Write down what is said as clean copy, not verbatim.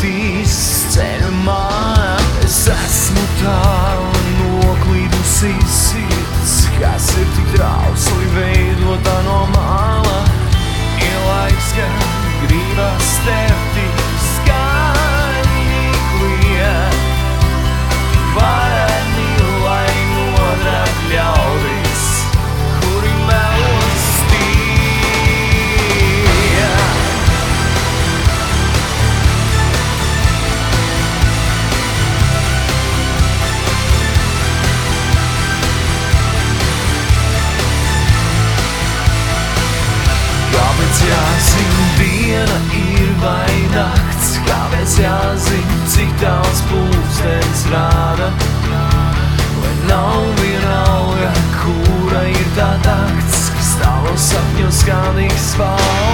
naktīs ceļumā. Es esmu tālu noklīdusi sirds, kas ir tik trausli veidota no māla. Ir laiks, kad gribas tev tik skaļi kliegt, vareni, lai nodrag ļaudis, kuri melos tie. Kāpēc jāzina diena ir vai nakts? Kāpēc jāzina, cik daudz pulkstenis rāda? Vai nav vienalga, kura ir tā takts, kas tavos sapņos kādīgs valda?